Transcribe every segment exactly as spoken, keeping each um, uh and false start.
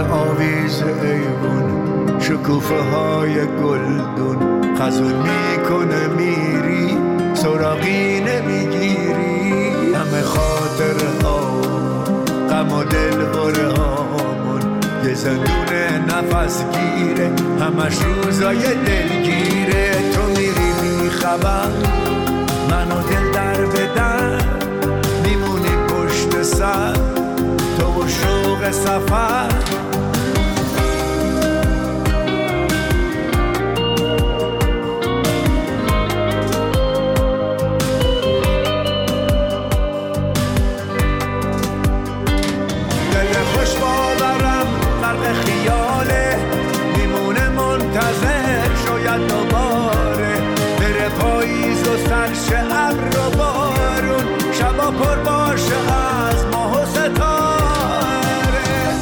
آویز ایوون شکوفه های گلدون خزون میکنه میری سراغی نمیگیری همه خاطر ها غم و دل بره هامون یه زندون نفس گیره همش روزای دلگیره تو میری میخبر منو دل در بدر میمونی پشت سر تو و شوق سفر خیاله میمونه منتظر شاید دوباره بره پاییز و سرش ابر و بارون شبا پر باشه از ماه و ستاره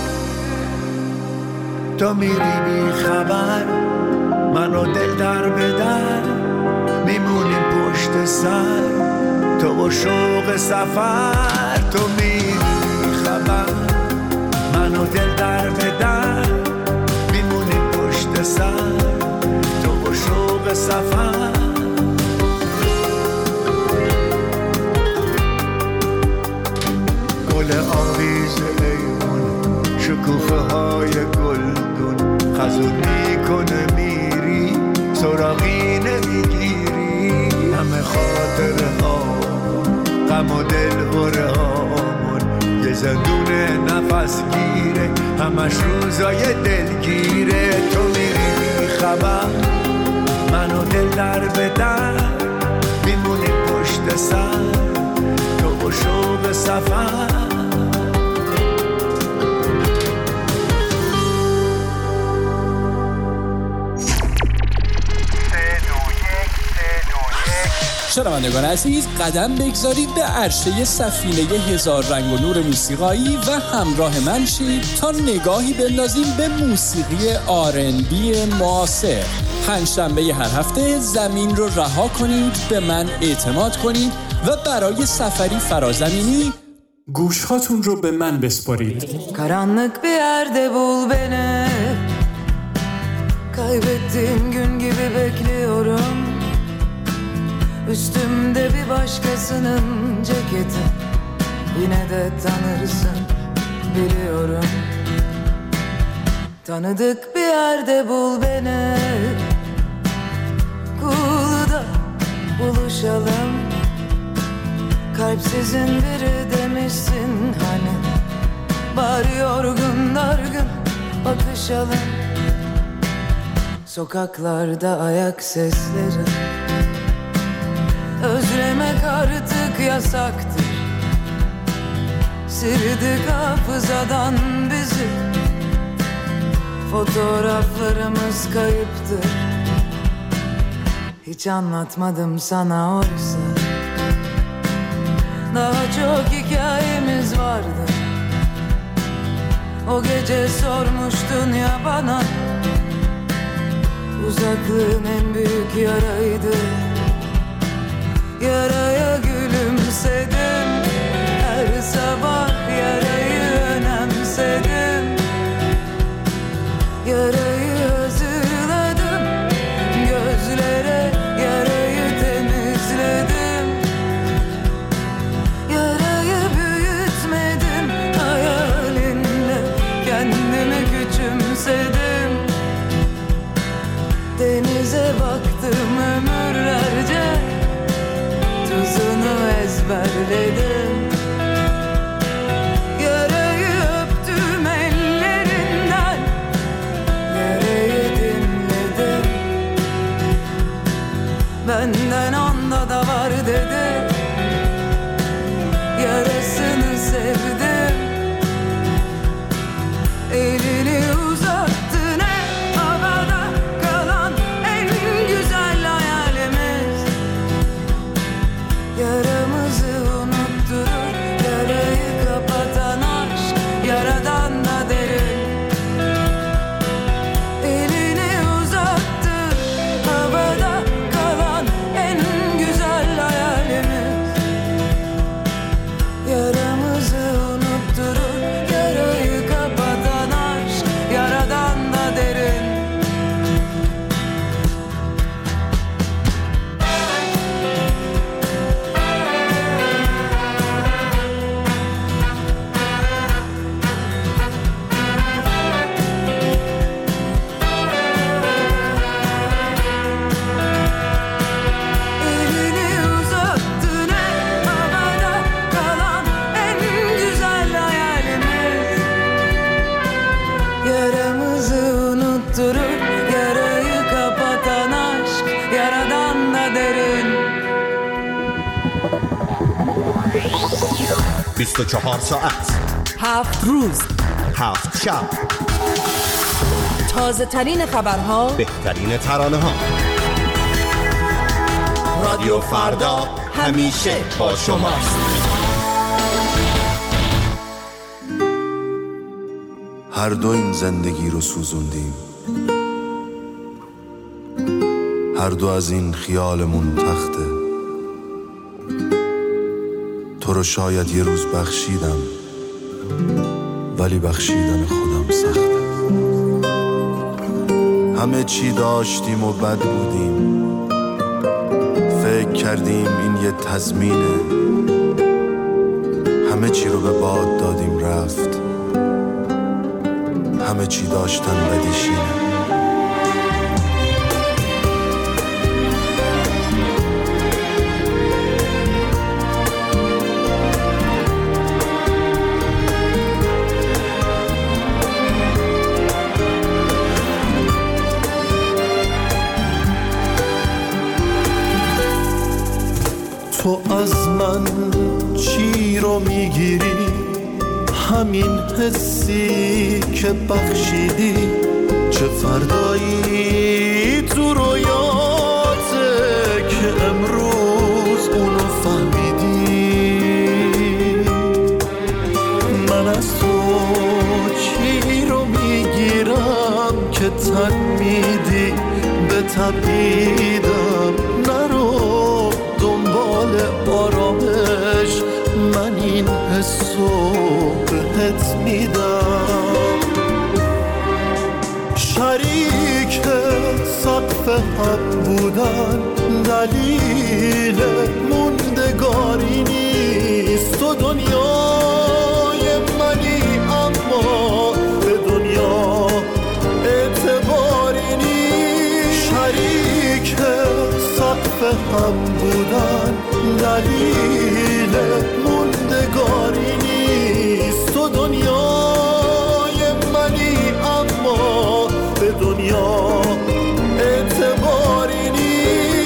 تو میری بی خبر منو دل در به در میمونیم پشت سر تو و شوق سفر تو میری بی خبر منو دل در به در میمونیم پشت سر تو و شوق سفر گل آویز ایوون شکوفه های گلدون خزون میکنه میری سراغی نمیگیری همه خاطره ها غم و دل بره هامون یه زندون نفس گیره همش روزای دلگیره تو میری میخبر منو دل در به در میمونی پشت سر تو و شوق سفر شنوندگان عزیز قدم بگذارید به عرشه سفینه هزار رنگ و نور موسیقایی و همراه من شید تا نگاهی بندازیم به موسیقی آر ان بی معاصر. پنجشنبه هر هفته زمین رو رها کنید، به من اعتماد کنید و برای سفری فرازمینی گوشهاتون رو به من بسپارید. Karanlık bir yerde bul beni, kaybettiğim gün gibi bekliyorum. Üstümde bir başkasının ceketi, yine de tanırsın biliyorum. Tanıdık bir yerde bul beni, Kulu'da buluşalım. Kalpsizin biri demişsin hani, bari yorgun dargın bakışalım. Sokaklarda ayak sesleri, özlemek artık yasaktır. Sildik hafızadan bizi, fotoğraflarımız kayıptır. Hiç anlatmadım sana oysa, daha çok hikayemiz vardı. O gece sormuştun ya bana, uzaklığın en büyük yaraydı. Yaraya gülümsedim, her sabah yarayı önemsedim. Yarayı hazırladım, gözlere yarayı temizledim. Yarayı büyütmedim, hayalinle kendimi küçümsedim. Denize baktım ömürlerce, tuzunu ezberledim. Yarayı öptüm ellerinden, yarayı dinledim. Benden onda da var dedi, yarasını sevdim. Elini uzattın hep havada kalan en güzel hayalimiz. Yaramızı unutturur بیست و چهار ساعت، هفت روز، هفت شب، تازه ترین خبرها، بهترین ترانه ها. رادیو فردا همیشه با شماست. هر دو این زندگی رو سوزوندیم، هر دو از این خیالمون تخته. تو رو شاید یه روز بخشیدم، ولی بخشیدن خودم سخته. همه چی داشتیم و بد بودیم، فکر کردیم این یه تضمینه. همه چی رو به باد دادیم رفت، همه چی داشتن بدیشینه. تو از من چی رو میگیری؟ همین حسی که بخشیدی. چه فردایی تو رویاته که امروز اونو فهمیدی؟ من از تو چی رو میگیرم که تن میدی به تبعیدم؟ نرو دنبال آرامش، من این حسو بهت میدم. شریک سقف هم بودن دلیل موندگاری نیست. تو دنیای منی اما به دنیا اعتباری نیست. شریک سقف هم بودن دلیل موندگاری نیست. تو دنیای منی اما به دنیا اعتباری نیست.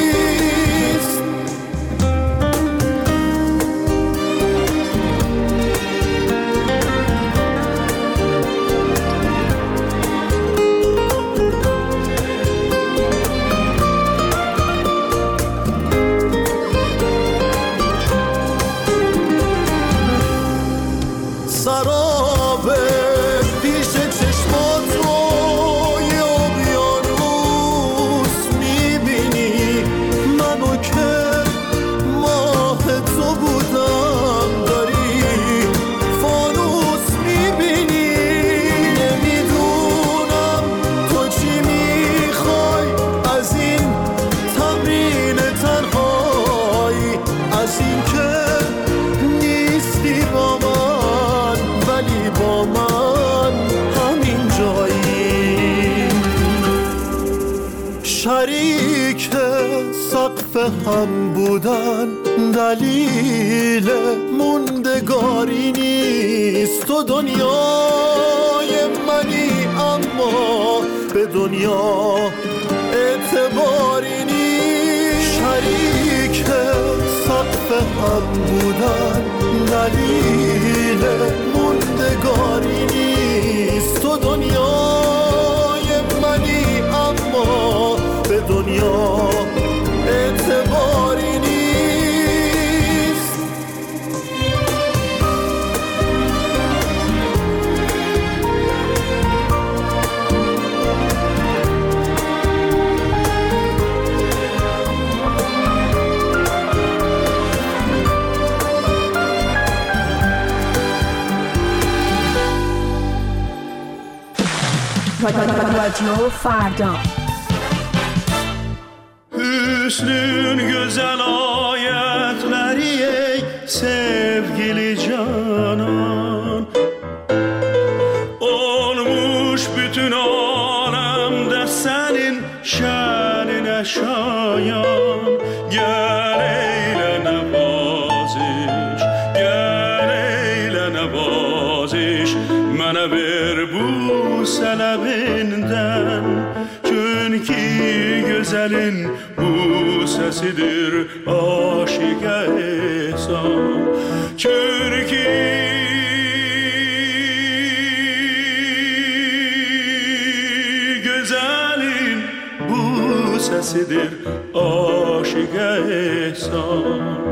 سرابه پیش چشمات رو یه اقیانوس میبینی. منو که ماه تو بودم داری فانوس میبینی. نمیدونم تو چی میخوای از این تمرین تنهایی، از این که نیستی با من ولی با من همین جایی. شریک سقف هم بودن دلیل موندگاری نیست. تو دنیای منی اما به دنیا اعتباری نیست. شریک سقف هم بودن دلیل موندگاری نیست. تو دنیای منی اما به دنیا اعتباری نیست. رادیو فردا. Hüsnün güzel ayetleri ey sevgili canan. Olmuş bütün alemde senin şanine şayan. Gel eyle nevaziş, gel eyle nevaziş. Mene ver bu sene sevinden. Çünkü güzelin bu sesidir aşık ehsan. Çünkü güzelin bu sesidir aşık ehsan.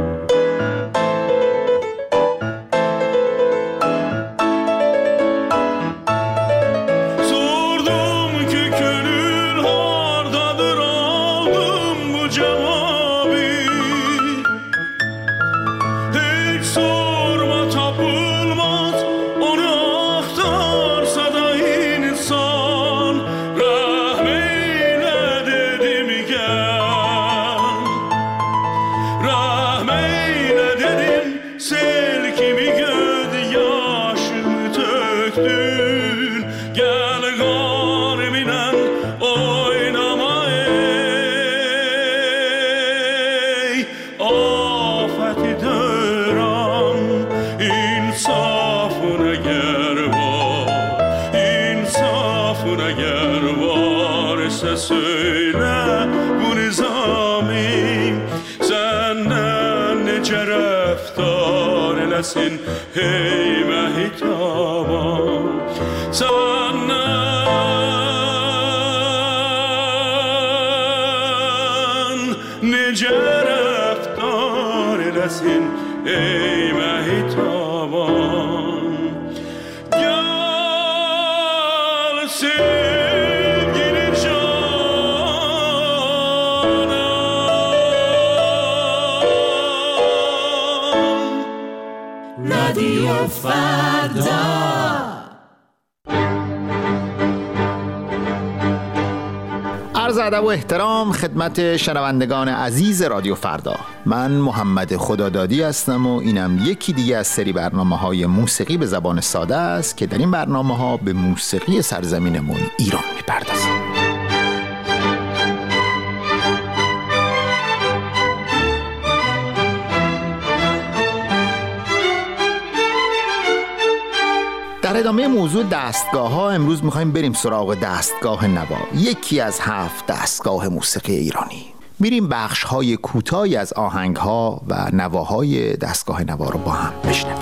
Söyle bu nizami senden nece rəftar eləsin hey məhitaban. Senden nece rəftar eləsin hey məhitaban. Gəlsin فردا. عرض ادب و احترام خدمت شنوندگان عزیز رادیو فردا. من محمد خدادادی هستم و اینم یکی دیگه از سری برنامه‌های موسیقی به زبان ساده است که در این برنامه‌ها به موسیقی سرزمینمون ایران می‌پردازیم. در ادامه موضوع دستگاه ها امروز میخوایم بریم سراغ دستگاه نوا، یکی از هفت دستگاه موسیقی ایرانی. میریم بخش های کوتاهی از آهنگ ها و نواهای دستگاه نوا رو با هم بشنویم.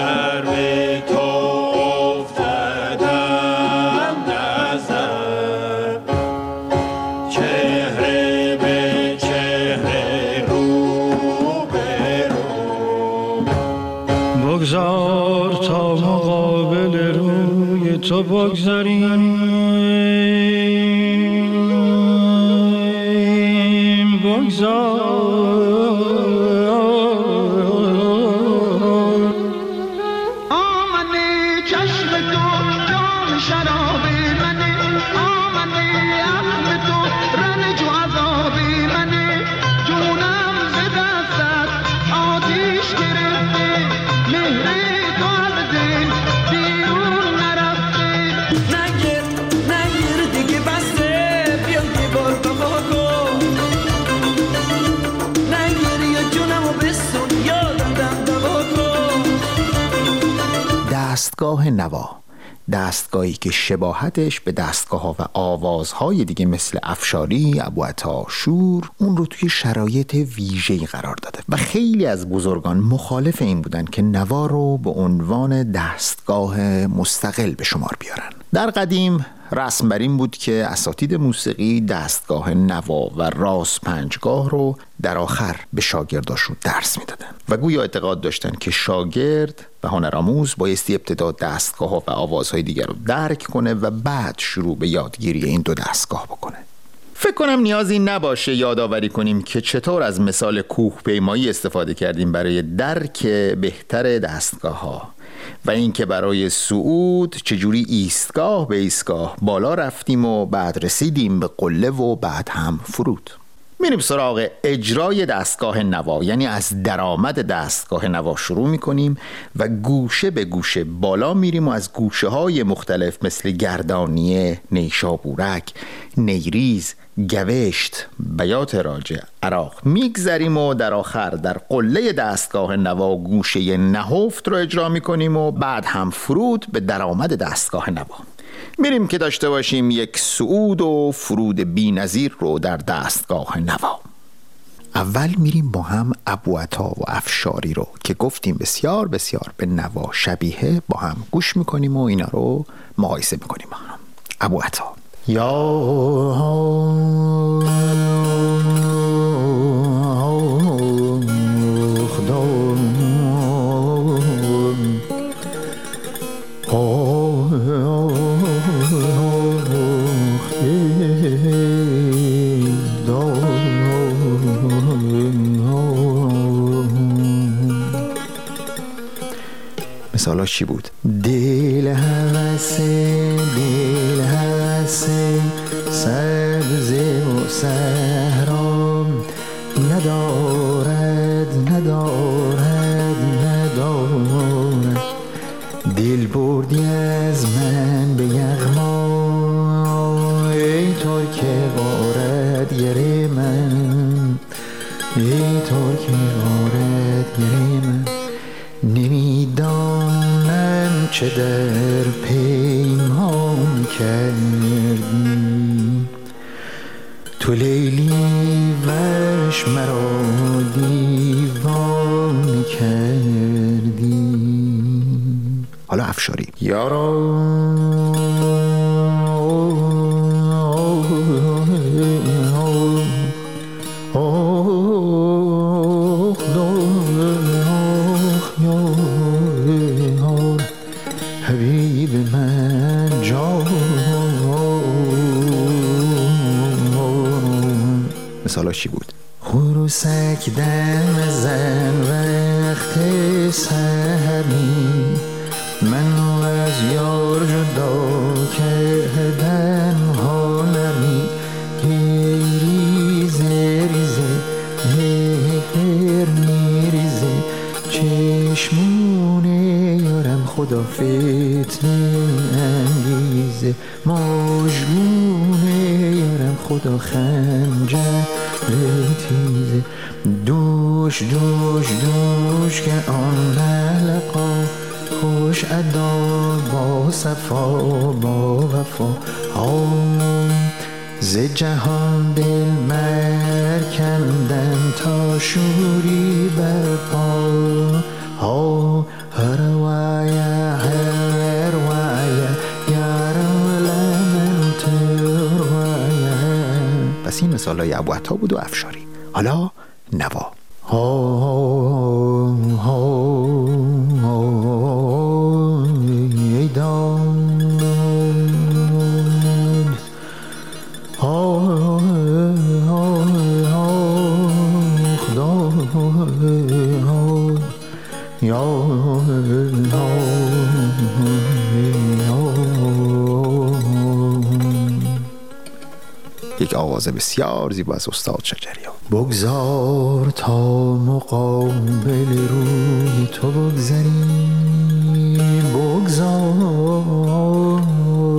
بگذار تا مقابل روی تو بگذاریم، بگذار آمده چشم تو جام شراب منه، آمده عقل تو رنج و عذاب منه، جونم ز دستت آتیش گرفته، مهر تو از دل بیرون نرفته. نگیر نگیر دیگه بسته، بیا دیوار بابا کن، نگیر یا جونمو بسون یادم دم دوا کن. دستگاه نوا، دستگاهی که شباهتش به دستگاه ها و آوازهای دیگه مثل افشاری، ابوعطا، شور اون رو توی شرایط ویژه‌ای قرار داده و خیلی از بزرگان مخالف این بودن که نوا رو به عنوان دستگاه مستقل به شمار بیارن. در قدیم رسم بر این بود که اساتید موسیقی دستگاه نوا و راس پنجگاه رو در آخر به شاگرداشون درس میدادن و گویا اعتقاد داشتن که شاگرد و هنرآموز بایستی ابتدا دستگاه ها و آوازهای دیگر رو درک کنه و بعد شروع به یادگیری این دو دستگاه بکنه. فکر کنم نیازی نباشه یادآوری کنیم که چطور از مثال کوهپیمایی استفاده کردیم برای درک بهتر دستگاه ها و اینکه برای صعود چجوری ایستگاه به ایستگاه بالا رفتیم و بعد رسیدیم به قله و بعد هم فرود. میریم سراغ اجرای دستگاه نوا، یعنی از درآمد دستگاه نوا شروع میکنیم و گوشه به گوشه بالا میریم و از گوشه های مختلف مثل گردانیه، نیشابورک، نیریز، گوشت، بیات راجع، عراق میگذریم و در آخر در قله دستگاه نوا گوشه نهفت رو اجرا میکنیم و بعد هم فرود به درآمد دستگاه نوا. میریم که داشته باشیم یک صعود و فرود بی‌نظیر رو در دستگاه نوا. اول میریم با هم ابوعطا و افشاری رو که گفتیم بسیار بسیار به نوا شبیه با هم گوش میکنیم و اینا رو مقایسه میکنیم با هم. ابوعطا: یا مثالا چی بود؟ دل هوسه دل هوسه سبز و صحرا ندارد ندارد ندارد دل بردی از من به یغما ای ترک غارت گر من ای ترک غارت گر من نمیدانم چه در پیمان کردی تو لیلی وش مرا دیوان کردی. حالا افشاری: یارا مثالا چی بود؟ خروسک دم زن وقت سحری من از یار جدا کردن ها نمی ریزه ریزه هر میریزه چشمونه یارم خدا فتنه انگیزه مجبونه یارم خدا خنجر تیزه دوش دوش دوش که آن حلقا خوش ادا با صفا با وفا ز جهان دل مرکندم تا شوری برپا ها هر وایا هر وایا یارم لمن تروایا. پس این مثال های ابوعطا بود و افشاری. حالا نوا: ها ها ای داد ها ها خدا یا یک آواز بسیار زیبا از استاد شجریان. بگذار تا مقابل روی تو بگذریم بگذار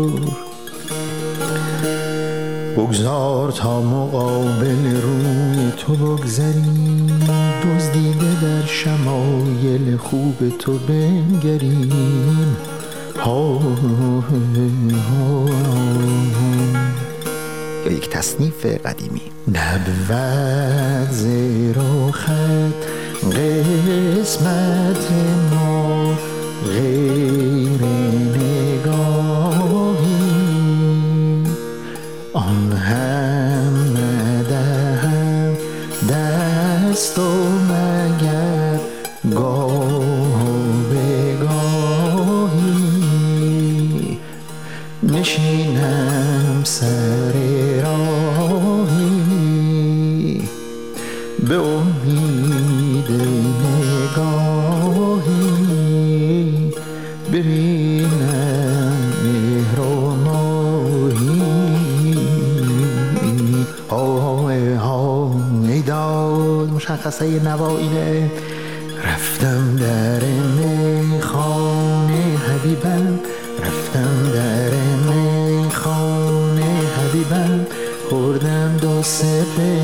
بگذار تا مقابل روی تو بگذریم دزدیده در شمایل خوب تو بنگریم ها ها. یا یک تصنیف قدیمی: نبود زیر خط قسمت ما غیر نگاهی آن هم ندهم دست و مگر گاه به گاهی نشینم سر راهی به امید نگاهی ببینم مهر و ماهی های ها ای داد. مشخصه نوایینه: رفتم در میخانه حبیبم رفتم در میخانه حبیبم خوردم دو سه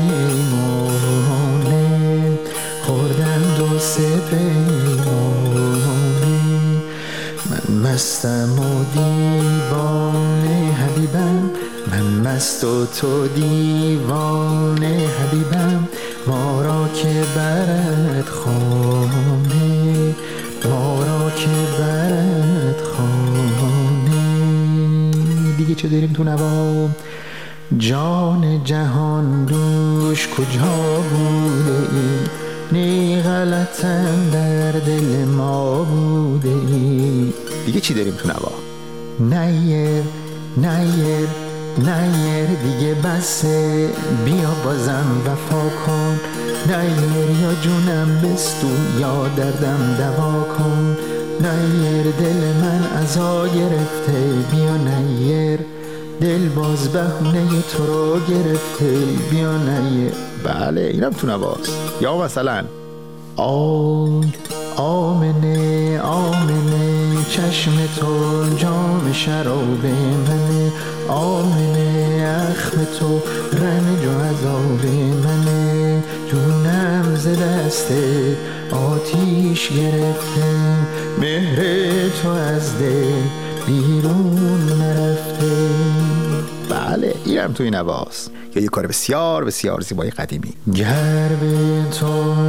پیمانه خوردم دو سه پیمانه من مستم و دیوانه حبیبم، من مست و تو دیوانه حبیبم، ما را که برد خانه، ما را که برد خانه. دیگه چه داریم تو نوا؟ جان جهان دوش کجا بوده ای؟ نی غلطم در دل ما بوده ای. دیگه چی داریم تو نوا؟ نیر نیر نیر دیگه بسه، بیا بازم وفا کن. نیر یا جونم بستون یا دردم دوا کن. نیر دل من عزا گرفته، بیا نیر دل باز بهونه تو رو گرفته، بیا نیر. بله اینم تو نواست. یا مثلا آی آمنه آمنه چشم تو جام شراب منه، آمنه اخم تو رنج و عذاب منه، جونم ز دست آتیش گرفته، مهر تو از دل بیرون نرفته. بله اینم توی نواست. یا یه کار بسیار بسیار زیبای قدیمی. گر به تو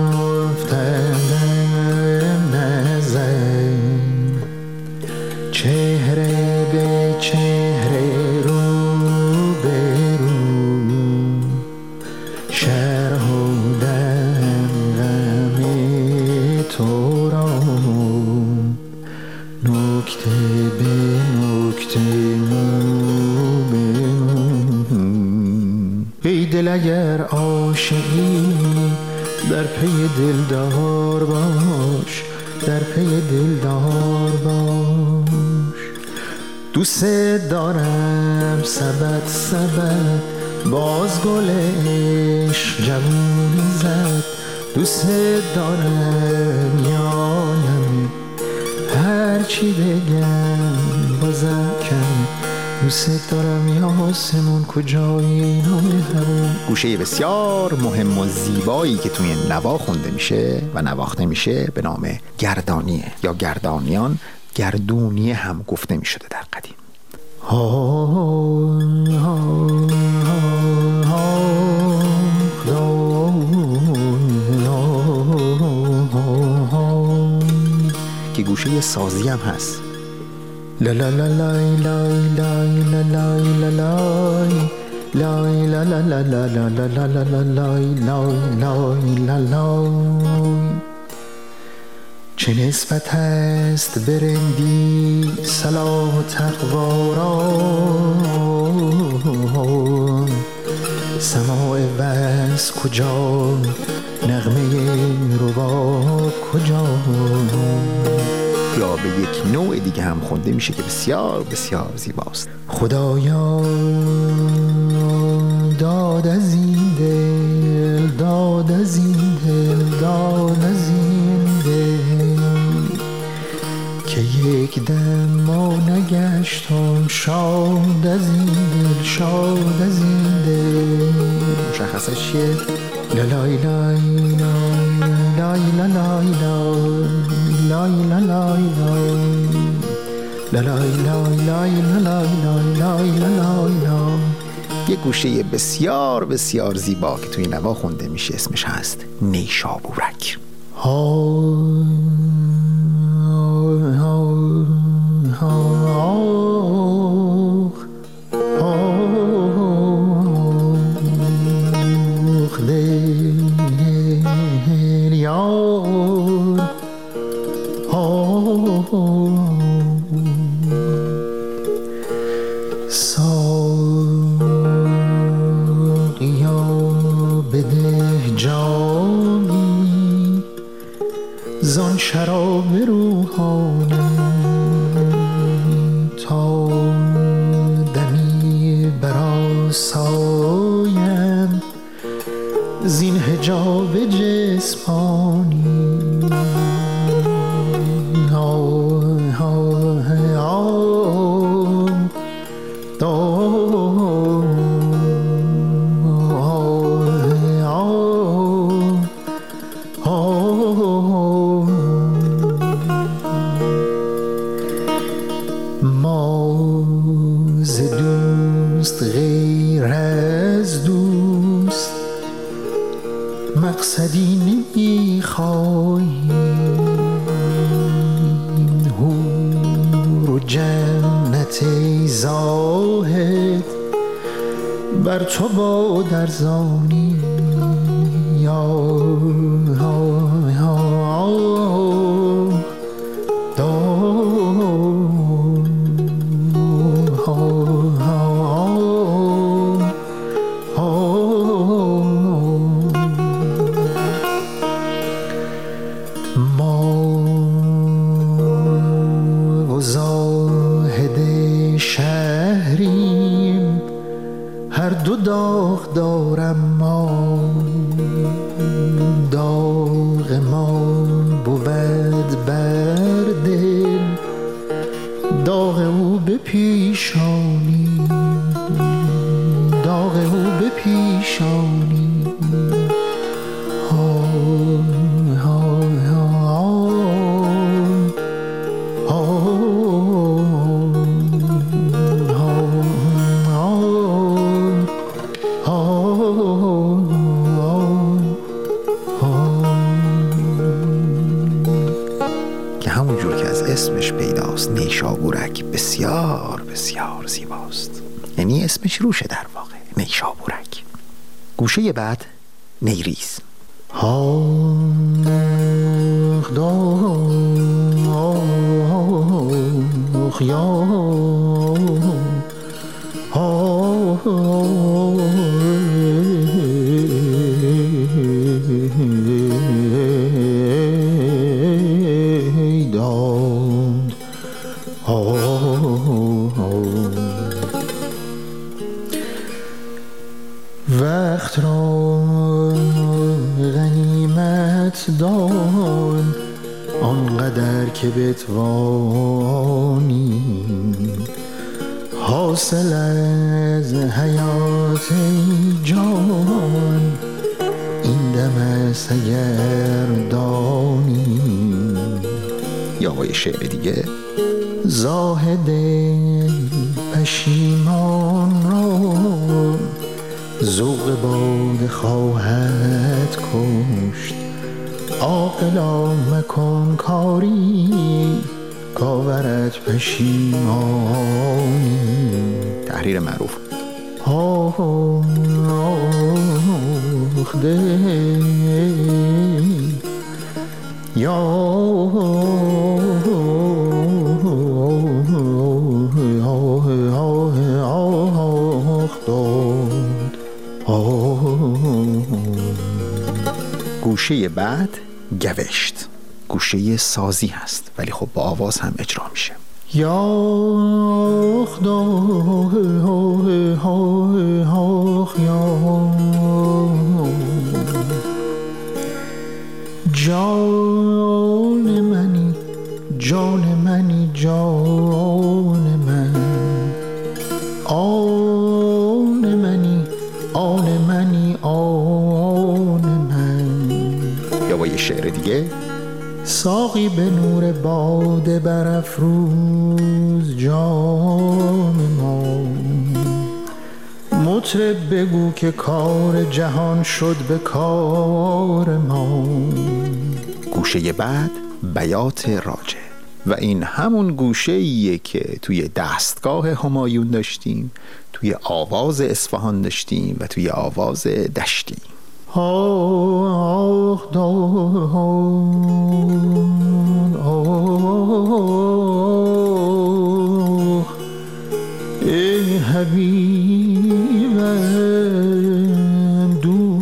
افتادم نظر، چهره به چهره رو به رو، شرح و دم غم تو را، نکته به نکته مو به مو. ای دل اگر عاشقی در پی دلدار باش، در پی دلدار باش. دوست دارم سبت سبت باز گل عشق جوونی زد، دوست دارم یانم هرچی بگم بازم کم، دوست دارم یا آسمون کجای اینا مهربون. گوشه بسیار مهم و زیبایی که توی نوا خونده میشه و نواخته میشه به نام گردانیه یا گردانیان. گردونیه هم گفته میشده در قدیم. ها ها که گوشه سازی هم هست. لا لا لا لا لا لا لا لا لا لا لا لا لا لا لا لا لا لا. چه نسبت هست برندی صلاح و تقوا را، سماع وز کجا، نغمه رباب کجا. یا به یک نوع دیگه هم خونده میشه که بسیار بسیار زیباست. خدایا داد از این دل، داد از این دل، داد از این دل، که یک دم ما نگشتم شاد از این دل، شاد از این دل. مشخصش چیه؟ لالای لای لای لای لای لای لای لای لای لای. یک گوشه بسیار بسیار زیبا که توی نوا خونده میشه اسمش هست نیشابورک. زان شراب روحانی تا دمی برآسایم زین حجاب جسمانی. آه آه آه غیر از دوست مقصدی نمیخواهیم، هور و جنت زاهد بر تو با درزانی یا داغ دارم ما، داغ ما بود بر دل، داغ او به پیشانی، داغ او به پیشانی. اسمش پیداست، نیشابورک بسیار بسیار زیباست، یعنی اسمش روشه در واقع، نیشابورک. گوشه بعد نیریز. آخ داخ یا وقت را غنیمت دان آنقدر که بتوانی، حاصل از حیات جان این دم است اگر دانی. یا با یه شعر دیگه: زاهد پشیمان را ذوق باده خواهد کشت، عاقلا مکن کاری کاورت پشیمانی. تحریر معروف. آخ دل یا گوشه بعد گوشت، گوشه سازی هست ولی خب با آواز هم اجرا میشه. یا خدا جان منی جان منی جان من، آن منی آن منی آن من. یا با یه شعر دیگه: ساقی به نور باده برافروز جام ما، مطرب بگو که کار جهان شد به کار ما. گوشه بعد بیات راجع، و این همون گوشه ایه که توی دستگاه همایون داشتیم، توی آواز اصفهان داشتیم و توی آواز دشتی. آخ دان آخ ای حبیبم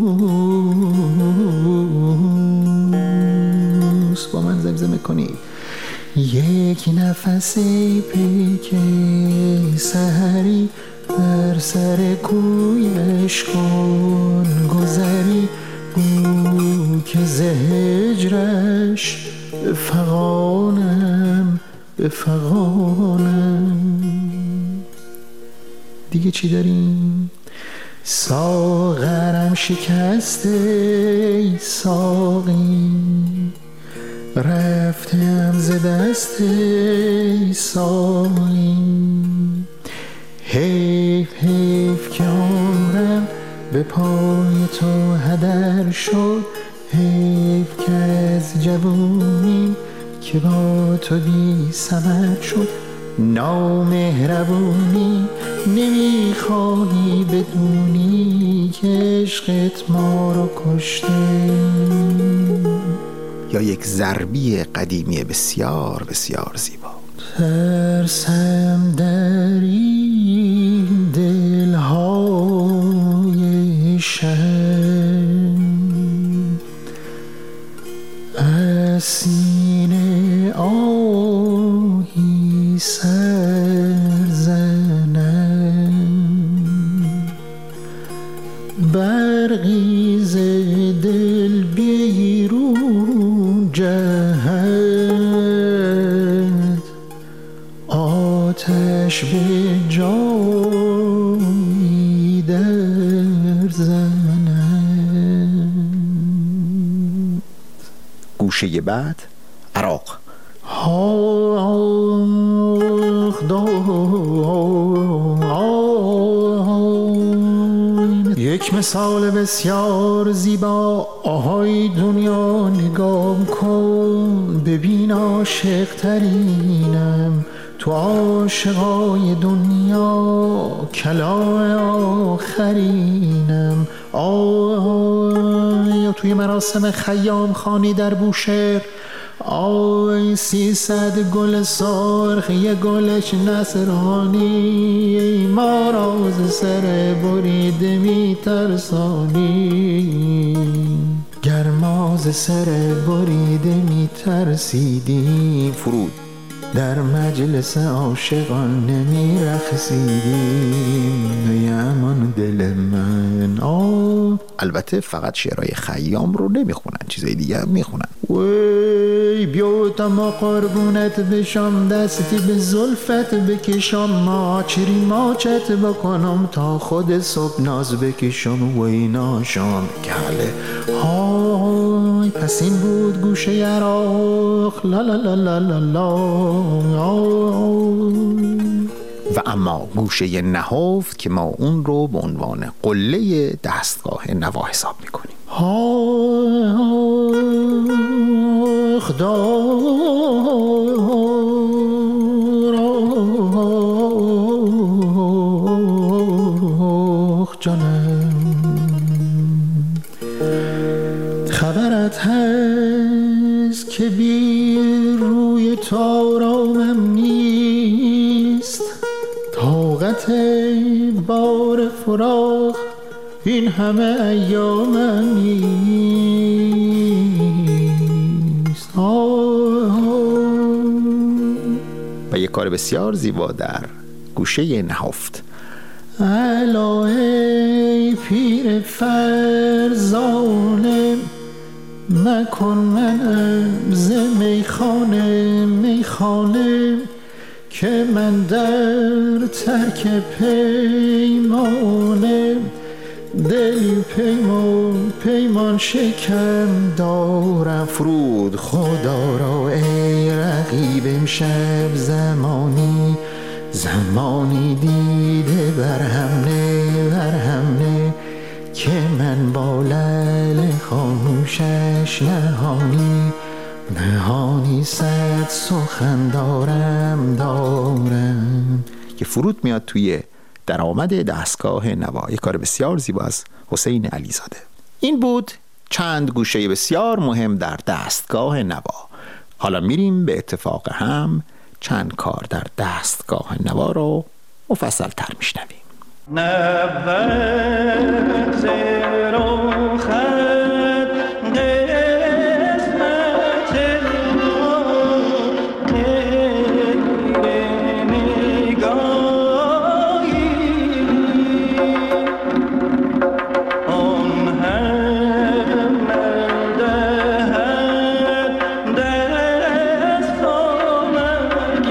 دوست، با من زمزمه کنید: یک نفس پیک سحری در سر کویش کن گذری، بو که زهجرش به فغانم به فغانم. دیگه چی داریم؟ ساغرم شکسته ساقی، رفتم ز دست ساقی، حیف حیف که عمرم به پای تو هدر شد، حیف که از جوونی که با تو بی ثمر شد. نامهربونی نمیخوانی بدونی که عشقت ما رو کشته. یا یک ضربی قدیمی بسیار بسیار زیبا. ترسم در این دلهای شب از سینه آهی سر زنم، برقی ز دل بیرون جهد، آتش به جایی در زنم. گوشه بعد عراق. یک مثال بسیار زیبا. آهای دنیا نگاه کن، ببین عاشق ترینم تو عاشقای دنیا، کلاه آخرینم. آی توی مراسم خیام خانی در بوشهر، آی سیصد گل سرخ یه گلش نصرانی، ما راز سر بریده میترسانی. گرماز سر بریده میترسیدی، فرود در مجلس عاشقان نمی رقصیدیم، ای امان دل من. آه البته فقط شعرهای خیام رو نمیخونن، چیزای دیگه هم میخونن. وی بیا تا ما قربونت بشم، دستی به زلفت بکشم، ما چری ماچت بکنم تا خود صبح ناز بکشم. وی ناشام کله های پس این بود گوشه عراق. لا لا لا لا لا لا. و اما گوشه نهفت که ما اون رو به عنوان قله دستگاه نوا حساب میکنیم. آخ دار جانم، خبرت هست که بی روی تارامم نیست، طاقت بار فراق این همه ایامم نیست. و یک کار بسیار زیبا در گوشه نهفت. الا ای پیر فرزانه، مکن منم ز میخانه میخانه، که من در ترک پیمانه، دل پیمان پیمان شکم دارم. فرود خدا را ای رقیب امشب، زمانی زمانی دیده برهمنه برهمنه، که من با لعل خاموشش نهانی نهانی صد سخن دارم دارم. که فرود میاد توی درآمد دستگاه نوا. یک کار بسیار زیبا از حسین علیزاده. این بود چند گوشه بسیار مهم در دستگاه نوا. حالا میریم به اتفاق هم چند کار در دستگاه نوا رو مفصل تر میشنویم. نبود زیرو خد قسمت نگاهی، آن هم دهد دست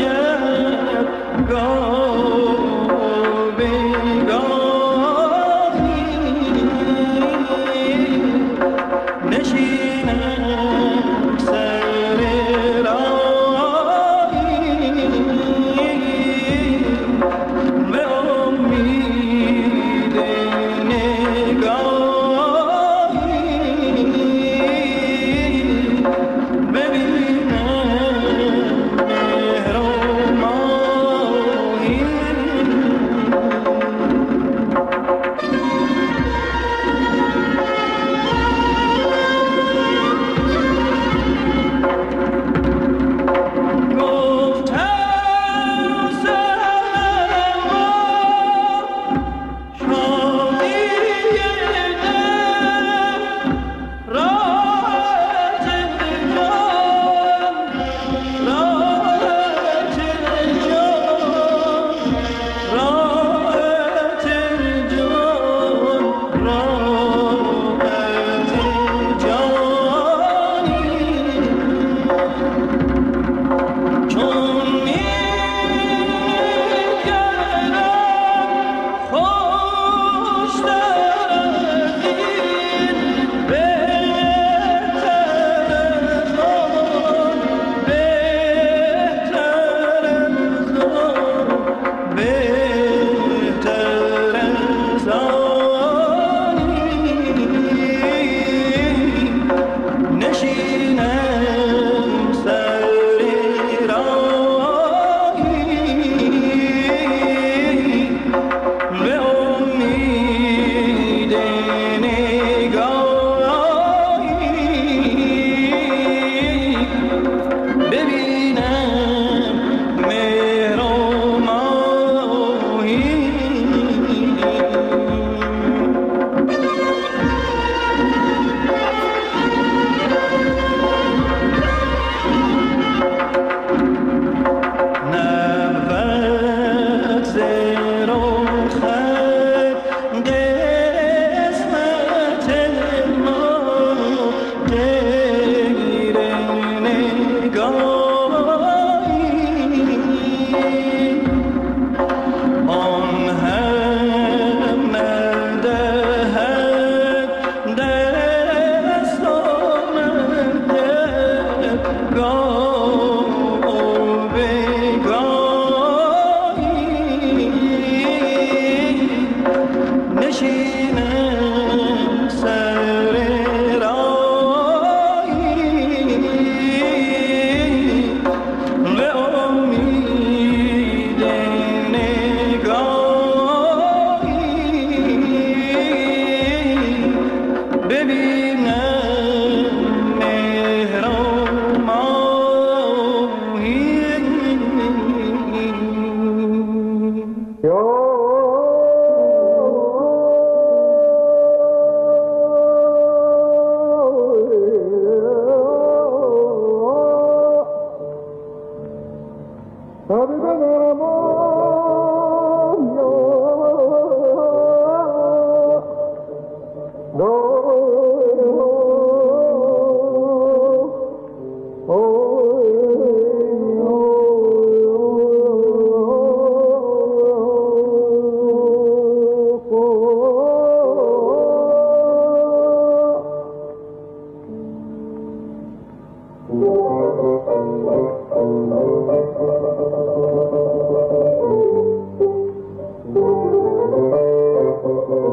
آمد گاه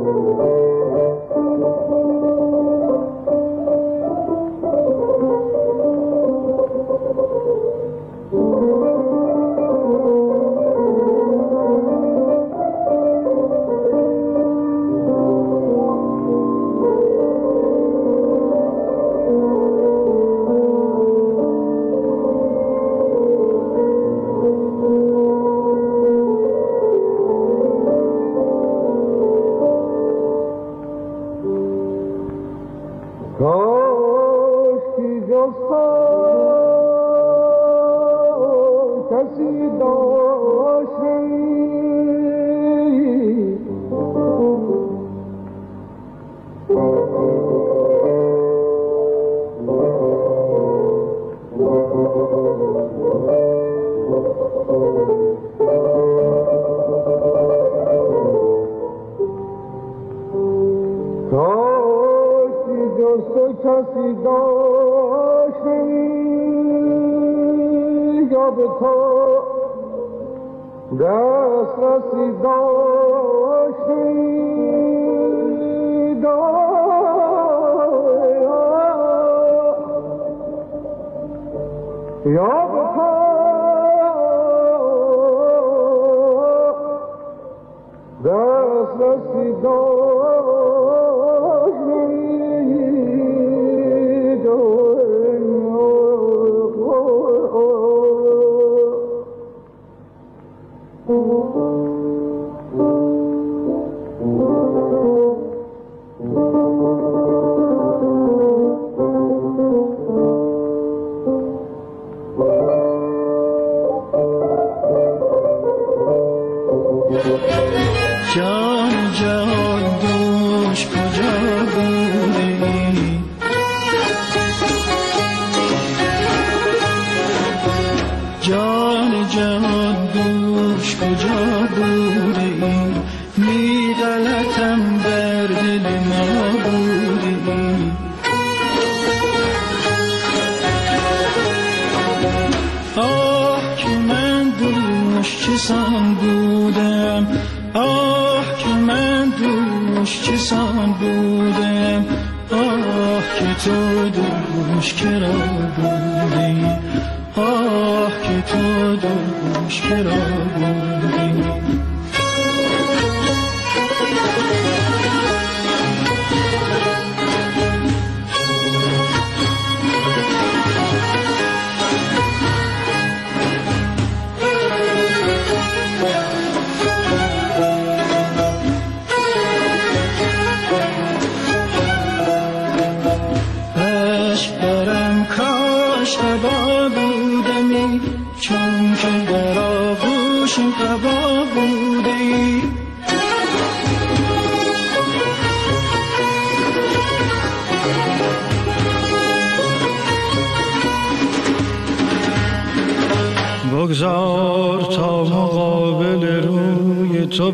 بگذار تا مقابل روی تو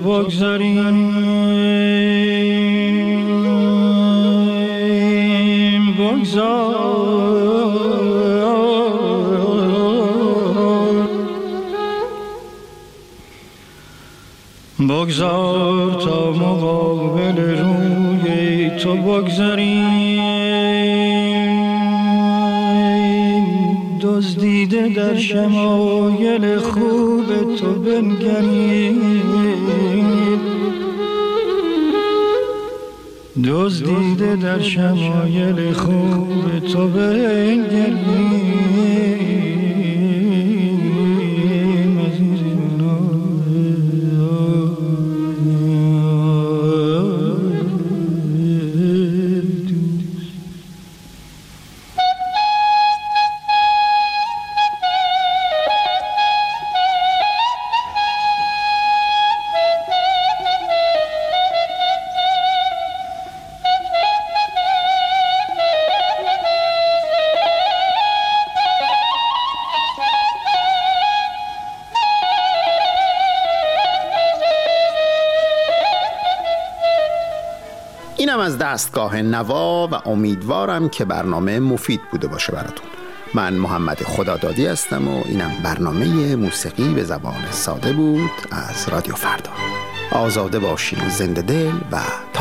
بگذاریم، بگذار بگذار تا مقابل روی تو بگذاریم، دزدیده در شمایل خوب تو بنگریم، دزدیده در شمایل خوب تو بنگریم. اینم از دستگاه نوا و امیدوارم که برنامه مفید بوده باشه براتون. من محمد خدادادی هستم و اینم برنامه موسیقی به زبان ساده بود از رادیو فردا. آزاده باشین، زنده دل و